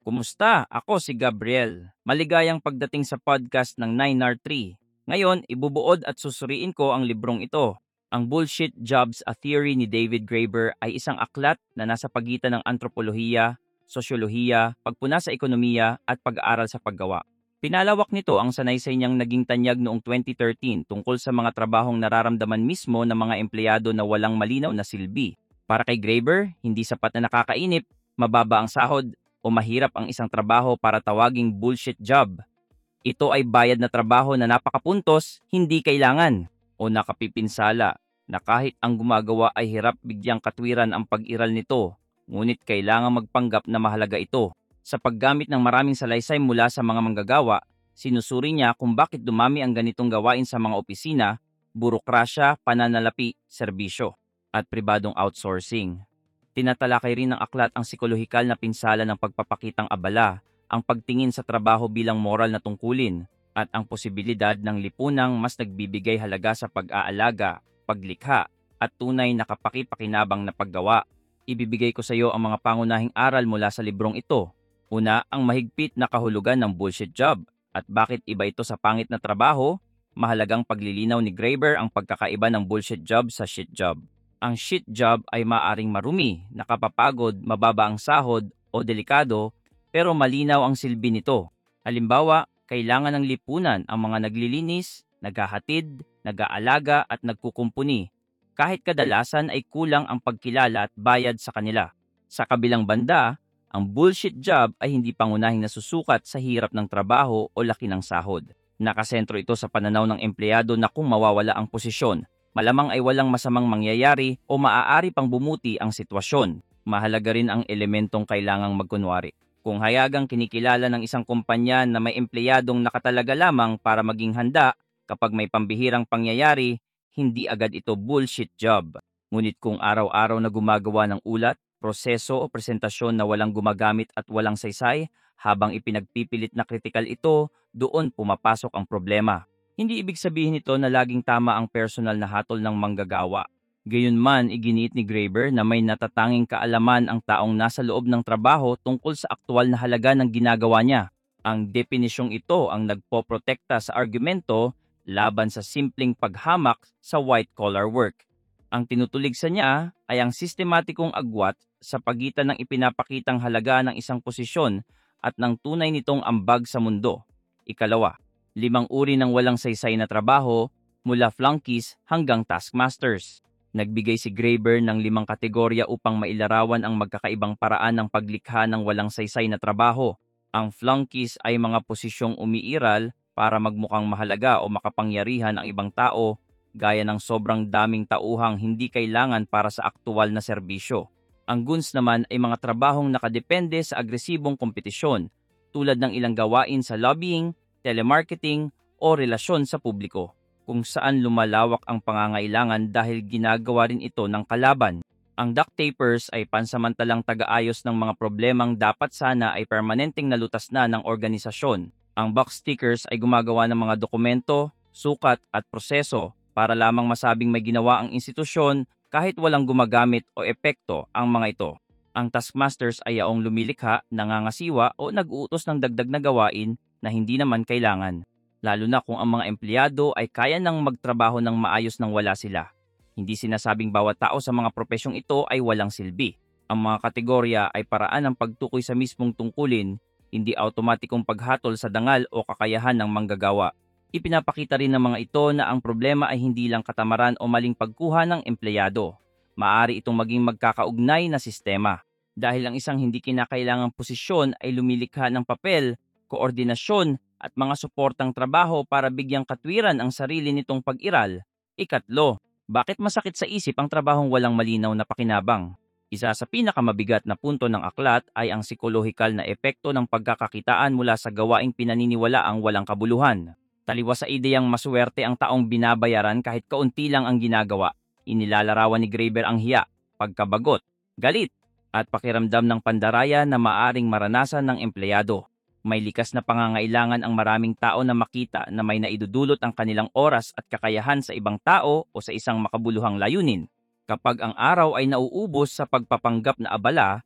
Kumusta? Ako si Gabriel. Maligayang pagdating sa podcast ng 9R3. Ngayon, ibubuod at susuriin ko ang librong ito. Ang Bullshit Jobs, A Theory ni David Graeber ay isang aklat na nasa pagitan ng antropolohiya, sosyolohiya, pagpuna sa ekonomiya at pag-aaral sa paggawa. Pinalawak nito ang sanaysay niyang naging tanyag noong 2013 tungkol sa mga trabahong nararamdaman mismo ng mga empleyado na walang malinaw na silbi. Para kay Graeber, hindi sapat na nakakainip, mababa ang sahod, o mahirap ang isang trabaho para tawaging bullshit job. Ito ay bayad na trabaho na napakapuntos, hindi kailangan, o nakapipinsala, na kahit ang gumagawa ay hirap bigyang katwiran ang pag-iral nito, ngunit kailangan magpanggap na mahalaga ito. Sa paggamit ng maraming salaysay mula sa mga manggagawa, sinusuri niya kung bakit dumami ang ganitong gawain sa mga opisina, burokrasya, pananalapi, serbisyo, at pribadong outsourcing. Tinatalakay rin ng aklat ang psikolohikal na pinsala ng pagpapakitang abala, ang pagtingin sa trabaho bilang moral na tungkulin, at ang posibilidad ng lipunang mas nagbibigay halaga sa pag-aalaga, paglikha, at tunay na kapaki-pakinabang na paggawa. Ibibigay ko sa iyo ang mga pangunahing aral mula sa librong ito. Una, ang mahigpit na kahulugan ng bullshit job, at bakit iba ito sa pangit na trabaho. Mahalagang paglilinaw ni Graeber ang pagkakaiba ng bullshit job sa shit job. Ang shit job ay maaring marumi, nakapapagod, mababa ang sahod o delikado, pero malinaw ang silbi nito. Halimbawa, kailangan ng lipunan ang mga naglilinis, naghahatid, nag-aalaga at nagkukumpuni, kahit kadalasan ay kulang ang pagkilala at bayad sa kanila. Sa kabilang banda, ang bullshit job ay hindi pangunahing nasusukat sa hirap ng trabaho o laki ng sahod. Nakasentro ito sa pananaw ng empleyado na kung mawawala ang posisyon, malamang ay walang masamang mangyayari o maaari pang bumuti ang sitwasyon. Mahalaga rin ang elementong kailangang magkunwari. Kung hayagang kinikilala ng isang kumpanya na may empleyadong nakatalaga lamang para maging handa kapag may pambihirang pangyayari, hindi agad ito bullshit job. Ngunit kung araw-araw na gumagawa ng ulat, proseso o presentasyon na walang gumagamit at walang saysay, habang ipinagpipilit na kritikal ito, doon pumapasok ang problema. Hindi ibig sabihin nito na laging tama ang personal na hatol ng manggagawa. Gayunman, iginiit ni Graeber na may natatanging kaalaman ang taong nasa loob ng trabaho tungkol sa aktwal na halaga ng ginagawa niya. Ang depinisyong ito ang nagpoprotekta sa argumento laban sa simpleng paghamak sa white-collar work. Ang tinutulig sa niya ay ang sistematikong agwat sa pagitan ng ipinapakitang halaga ng isang posisyon at ng tunay nitong ambag sa mundo. Ikalawa, 5 uri ng walang saysay na trabaho mula flunkies hanggang taskmasters. Nagbigay si Graeber ng 5 kategorya upang mailarawan ang magkakaibang paraan ng paglikha ng walang saysay na trabaho. Ang flunkies ay mga posisyong umiiral para magmukhang mahalaga o makapangyarihan ang ibang tao, gaya ng sobrang daming tauhang hindi kailangan para sa aktuwal na serbisyo. Ang goons naman ay mga trabahong nakadepende sa agresibong kompetisyon, tulad ng ilang gawain sa lobbying, telemarketing o relasyon sa publiko, kung saan lumalawak ang pangangailangan dahil ginagawa rin ito ng kalaban. Ang duct tapers ay pansamantalang taga-ayos ng mga problemang dapat sana ay permanenteng nalutas na ng organisasyon. Ang box stickers ay gumagawa ng mga dokumento, sukat at proseso para lamang masabing may ginawa ang institusyon kahit walang gumagamit o epekto ang mga ito. Ang taskmasters ay yaong lumilikha, nangangasiwa o nag-uutos ng dagdag na gawain na hindi naman kailangan, lalo na kung ang mga empleyado ay kaya nang magtrabaho ng maayos nang wala sila. Hindi sinasabing bawat tao sa mga propesyong ito ay walang silbi. Ang mga kategorya ay paraan ng pagtukoy sa mismong tungkulin, hindi automatikong paghatol sa dangal o kakayahan ng manggagawa. Ipinapakita rin ng mga ito na ang problema ay hindi lang katamaran o maling pagkuha ng empleyado. Maaari itong maging magkakaugnay na sistema, dahil ang isang hindi kinakailangang posisyon ay lumilikha ng papel, koordinasyon at mga suportang trabaho para bigyang katwiran ang sarili nitong pag-iral. Ikatlo, bakit masakit sa isip ang trabahong walang malinaw na pakinabang? Isa sa pinakamabigat na punto ng aklat ay ang psikolohikal na epekto ng pagkakakitaan mula sa gawaing pinaniniwalaang walang kabuluhan. Taliwas sa ideyang maswerte ang taong binabayaran kahit kaunti lang ang ginagawa. Inilalarawan ni Graeber ang hiya, pagkabagot, galit, at pakiramdam ng pandaraya na maaring maranasan ng empleyado. May likas na pangangailangan ang maraming tao na makita na may naidudulot ang kanilang oras at kakayahan sa ibang tao o sa isang makabuluhang layunin. Kapag ang araw ay nauubos sa pagpapanggap na abala,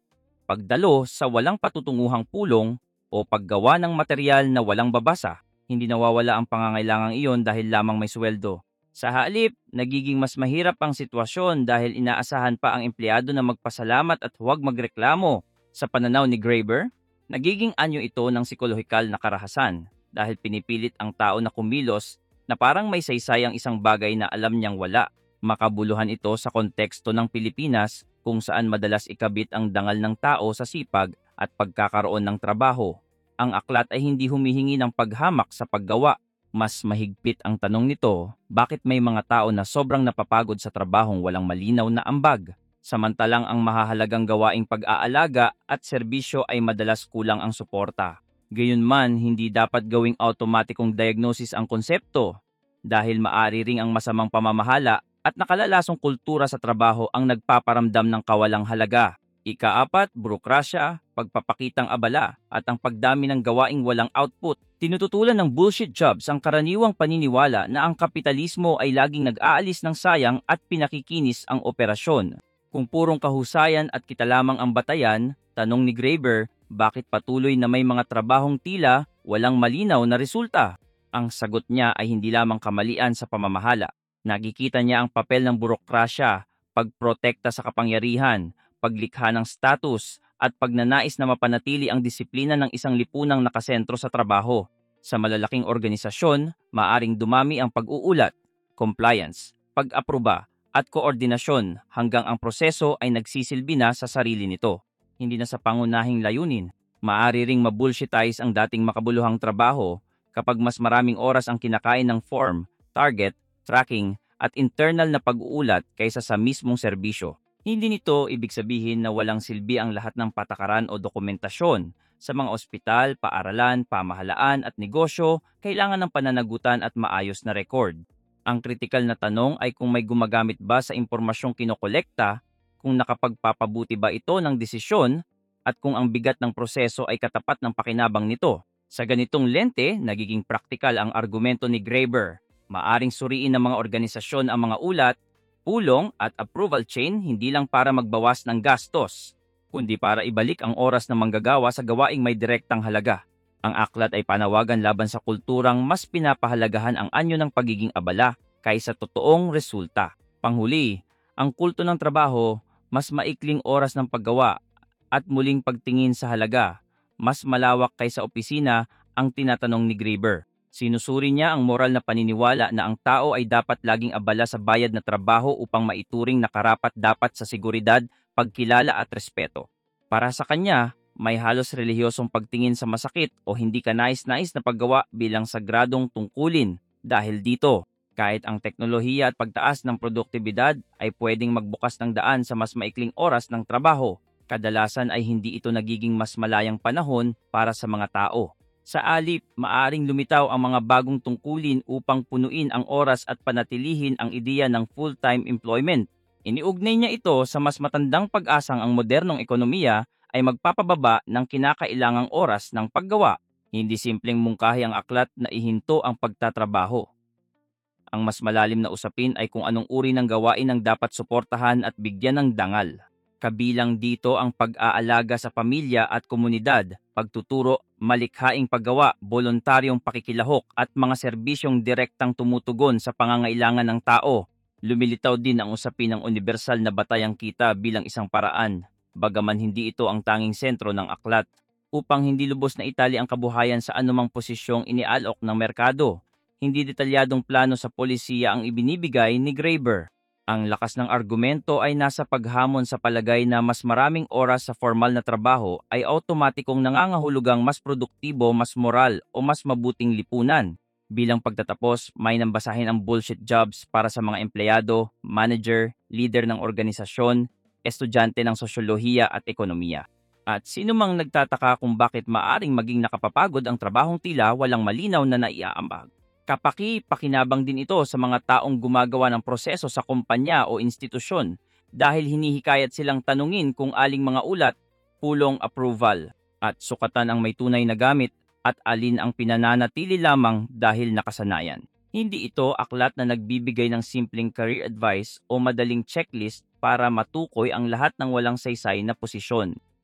pagdalo sa walang patutunguhang pulong, o paggawa ng material na walang babasa. Hindi nawawala ang pangangailangang iyon dahil lamang may sweldo. Sa halip, nagiging mas mahirap ang sitwasyon dahil inaasahan pa ang empleyado na magpasalamat at huwag magreklamo. Sa pananaw ni Graeber, nagiging anyo ito ng psikolohikal na karahasan dahil pinipilit ang tao na kumilos na parang may saysay ang isang bagay na alam niyang wala. Makabuluhan ito sa konteksto ng Pilipinas kung saan madalas ikabit ang dangal ng tao sa sipag at pagkakaroon ng trabaho. Ang aklat ay hindi humihingi ng paghamak sa paggawa. Mas mahigpit ang tanong nito, bakit may mga tao na sobrang napapagod sa trabahong walang malinaw na ambag? Samantalang ang mahahalagang gawaing pag-aalaga at serbisyo ay madalas kulang ang suporta. Gayunman, hindi dapat gawing automatikong diagnosis ang konsepto dahil maaari ring ang masamang pamamahala at nakalalasong kultura sa trabaho ang nagpaparamdam ng kawalang halaga. Ika-4, burokrasya, pagpapakitang abala, at ang pagdami ng gawaing walang output. Tinututulan ng bullshit jobs ang karaniwang paniniwala na ang kapitalismo ay laging nag-aalis ng sayang at pinakikinis ang operasyon. Kung purong kahusayan at kita lamang ang batayan, tanong ni Graeber, bakit patuloy na may mga trabahong tila walang malinaw na resulta? Ang sagot niya ay hindi lamang kamalian sa pamamahala. Nakikita niya ang papel ng burokrasya, pagprotekta sa kapangyarihan, paglikha ng status, at pagnanais na mapanatili ang disiplina ng isang lipunang nakasentro sa trabaho. Sa malalaking organisasyon, maaring dumami ang pag-uulat, compliance, pag-aproba, at koordinasyon hanggang ang proseso ay nagsisilbi na sa sarili nito. Hindi na sa pangunahing layunin. Maaari ring mabullshitize ang dating makabuluhang trabaho kapag mas maraming oras ang kinakain ng form, target, tracking, at internal na pag-uulat kaysa sa mismong serbisyo. Hindi nito ibig sabihin na walang silbi ang lahat ng patakaran o dokumentasyon. Sa mga ospital, paaralan, pamahalaan at negosyo, kailangan ng pananagutan at maayos na record. Ang kritikal na tanong ay kung may gumagamit ba sa impormasyong kinokolekta, kung nakapagpapabuti ba ito ng desisyon, at kung ang bigat ng proseso ay katapat ng pakinabang nito. Sa ganitong lente, nagiging praktikal ang argumento ni Graeber. Maaring suriin ng mga organisasyon ang mga ulat, pulong at approval chain hindi lang para magbawas ng gastos, kundi para ibalik ang oras ng manggagawa sa gawaing may direktang halaga. Ang aklat ay panawagan laban sa kulturang mas pinapahalagahan ang anyo ng pagiging abala kaysa totoong resulta. Panghuli, ang kulto ng trabaho, mas maikling oras ng paggawa at muling pagtingin sa halaga, mas malawak kaysa opisina ang tinatanong ni Graeber. Sinusuri niya ang moral na paniniwala na ang tao ay dapat laging abala sa bayad na trabaho upang maituring na karapat-dapat sa seguridad, pagkilala at respeto. Para sa kanya, may halos relihiyosong pagtingin sa masakit o hindi kanais-nais na paggawa bilang sagradong tungkulin. Dahil dito, kahit ang teknolohiya at pagtaas ng produktibidad ay pwedeng magbukas ng daan sa mas maikling oras ng trabaho, kadalasan ay hindi ito nagiging mas malayang panahon para sa mga tao. Sa alip, maaring lumitaw ang mga bagong tungkulin upang punuin ang oras at panatilihin ang ideya ng full-time employment. Iniugnay niya ito sa mas matandang pag-asang ang modernong ekonomiya ay magpapababa ng kinakailangang oras ng paggawa. Hindi simpleng mungkahi ang aklat na ihinto ang pagtatrabaho. Ang mas malalim na usapin ay kung anong uri ng gawain ang dapat suportahan at bigyan ng dangal. Kabilang dito ang pag-aalaga sa pamilya at komunidad, pagtuturo, malikhaing paggawa, voluntaryong pakikilahok at mga serbisyong direktang tumutugon sa pangangailangan ng tao. Lumilitaw din ang usapin ng universal na batayang kita bilang isang paraan, bagaman hindi ito ang tanging sentro ng aklat. Upang hindi lubos na itali ang kabuhayan sa anumang posisyong inialok ng merkado, hindi detalyadong plano sa polisiya ang ibinibigay ni Graeber. Ang lakas ng argumento ay nasa paghamon sa palagay na mas maraming oras sa formal na trabaho ay automatikong nangangahulugang mas produktibo, mas moral o mas mabuting lipunan. Bilang pagtatapos, may nambasahin ang bullshit jobs para sa mga empleyado, manager, leader ng organisasyon, estudyante ng sosyolohiya at ekonomiya. At sino mang nagtataka kung bakit maaring maging nakapapagod ang trabahong tila walang malinaw na naiaambag. Kapaki-pakinabang din ito sa mga taong gumagawa ng proseso sa kumpanya o institusyon dahil hinihikayat silang tanungin kung aling mga ulat, pulong approval, at sukatan ang may tunay na gamit at alin ang pinananatili lamang dahil nakasanayan. Hindi ito aklat na nagbibigay ng simpleng career advice o madaling checklist para matukoy ang lahat ng walang saysay na posisyon.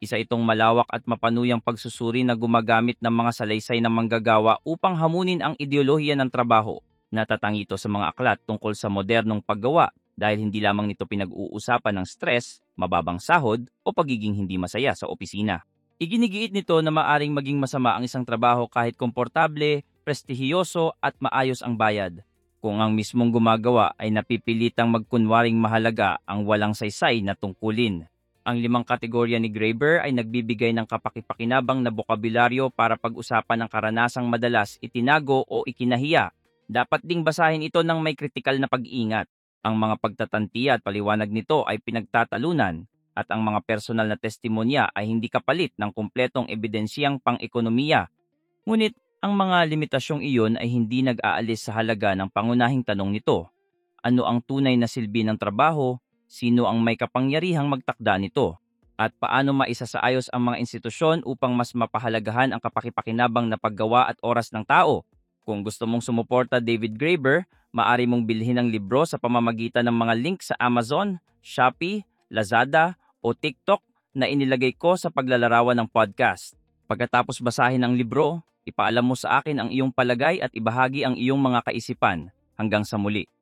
Isa itong malawak at mapanuyang pagsusuri na gumagamit ng mga salaysay ng manggagawa upang hamunin ang ideolohiya ng trabaho. Natatangi ito sa mga aklat tungkol sa modernong paggawa dahil hindi lamang nito pinag-uusapan ng stress, mababang sahod o pagiging hindi masaya sa opisina. Iginigiit nito na maaring maging masama ang isang trabaho kahit komportable, prestihiyoso at maayos ang bayad. Kung ang mismong gumagawa ay napipilitang magkunwaring mahalaga ang walang saysay na tungkulin. Ang 5 kategorya ni Graeber ay nagbibigay ng kapakipakinabang na bokabularyo para pag-usapan ang karanasang madalas itinago o ikinahiya. Dapat ding basahin ito ng may kritikal na pag-iingat. Ang mga pagtatanti at paliwanag nito ay pinagtatalunan at ang mga personal na testimonya ay hindi kapalit ng kumpletong ebidensyang pang-ekonomiya. Ngunit ang mga limitasyong iyon ay hindi nag-aalis sa halaga ng pangunahing tanong nito. Ano ang tunay na silbi ng trabaho? Sino ang may kapangyarihang magtakda nito? At paano maisasaayos ang mga institusyon upang mas mapahalagahan ang kapakipakinabang na paggawa at oras ng tao? Kung gusto mong sumuporta David Graeber, maaari mong bilhin ang libro sa pamamagitan ng mga link sa Amazon, Shopee, Lazada o TikTok na inilagay ko sa paglalarawan ng podcast. Pagkatapos basahin ang libro, ipaalam mo sa akin ang iyong palagay at ibahagi ang iyong mga kaisipan. Hanggang sa muli.